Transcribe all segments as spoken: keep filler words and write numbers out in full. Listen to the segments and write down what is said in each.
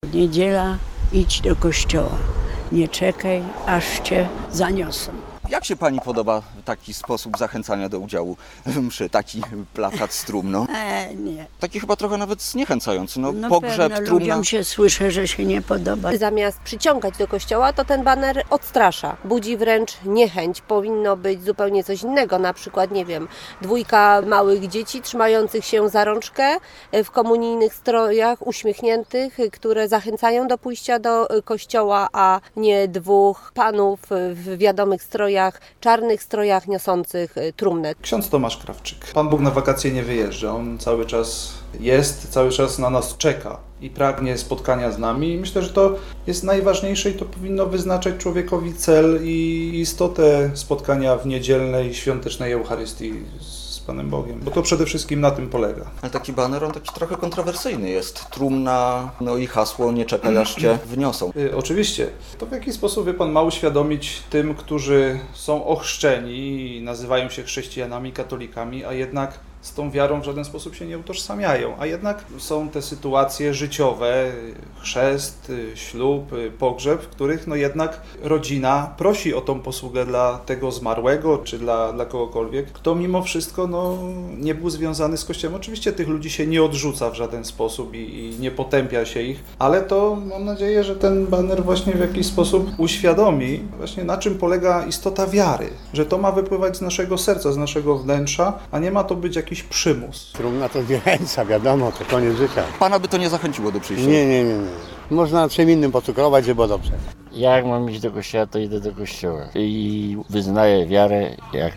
Niedziela, idź do kościoła. Nie czekaj, aż cię zaniosą. Jak się pani podoba taki sposób zachęcania do udziału w mszy, taki plakat z trumną? E, nie. Taki chyba trochę nawet zniechęcający, no, No pogrzeb, pewno, trumna. ludziom się słyszę, że się nie podoba. Zamiast przyciągać do kościoła, to ten baner odstrasza. Budzi wręcz niechęć. Powinno być zupełnie coś innego. Na przykład, nie wiem, dwójka małych dzieci trzymających się za rączkę w komunijnych strojach, uśmiechniętych, które zachęcają do pójścia do kościoła, a nie dwóch panów w wiadomych strojach, czarnych strojach niosących trumnę. Ksiądz Tomasz Krawczyk. Pan Bóg na wakacje nie wyjeżdża. On cały czas jest, cały czas na nas czeka i pragnie spotkania z nami. I myślę, że to jest najważniejsze i to powinno wyznaczać człowiekowi cel i istotę spotkania w niedzielnej, świątecznej Eucharystii z Panem Bogiem. Bo to przede wszystkim na tym polega. Ale taki baner, on taki trochę kontrowersyjny jest. Trumna, no i hasło nie czekaj, aż cię wniosą. Y, oczywiście. To w jaki sposób, wie Pan, ma uświadomić tym, którzy są ochrzczeni i nazywają się chrześcijanami, katolikami, a jednak z tą wiarą w żaden sposób się nie utożsamiają. A jednak są te sytuacje życiowe, chrzest, ślub, pogrzeb, w których no jednak rodzina prosi o tą posługę dla tego zmarłego, czy dla, dla kogokolwiek, kto mimo wszystko no, nie był związany z Kościołem. Oczywiście tych ludzi się nie odrzuca w żaden sposób i, i nie potępia się ich, ale to mam nadzieję, że ten baner właśnie w jakiś sposób uświadomi właśnie na czym polega istota wiary, że to ma wypływać z naszego serca, z naszego wnętrza, a nie ma to być jakiś przymus. Trumna to zniechęca, wiadomo, to koniec życia. Pana by to nie zachęciło do przyjścia? Nie, nie, nie, nie. Można czym innym pocukrować, żeby było dobrze. Jak mam iść do kościoła, to idę do kościoła. I wyznaję wiarę, jak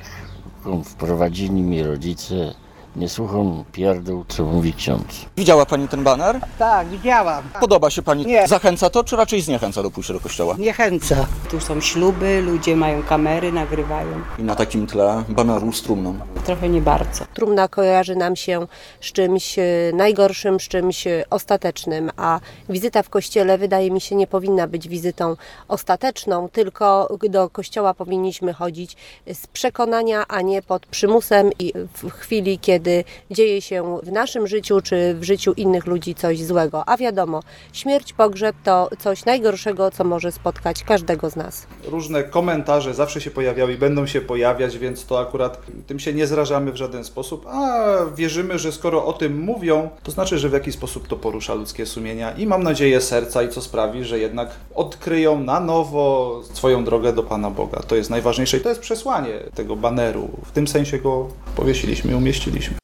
wprowadzili mi rodzice. Nie słucham pierdół, co mówi ksiądz. Widziała pani ten baner? Tak, widziałam. Podoba się pani? Nie. Zachęca to, czy raczej zniechęca do pójścia do kościoła? Niechęca. Tu są śluby, ludzie mają kamery, nagrywają. I na takim tle baneru z trumną. Trochę nie bardzo. Trumna kojarzy nam się z czymś najgorszym, z czymś ostatecznym, a wizyta w kościele wydaje mi się nie powinna być wizytą ostateczną, tylko do kościoła powinniśmy chodzić z przekonania, a nie pod przymusem i w chwili, kiedy dzieje się w naszym życiu czy w życiu innych ludzi coś złego. A wiadomo, śmierć, pogrzeb to coś najgorszego, co może spotkać każdego z nas. Różne komentarze zawsze się pojawiały i będą się pojawiać, więc to akurat tym się nie zrażamy w żaden sposób, a wierzymy, że skoro o tym mówią, to znaczy, że w jakiś sposób to porusza ludzkie sumienia i mam nadzieję serca i co sprawi, że jednak odkryją na nowo swoją drogę do Pana Boga. To jest najważniejsze i to jest przesłanie tego baneru. W tym sensie go powiesiliśmy i umieściliśmy.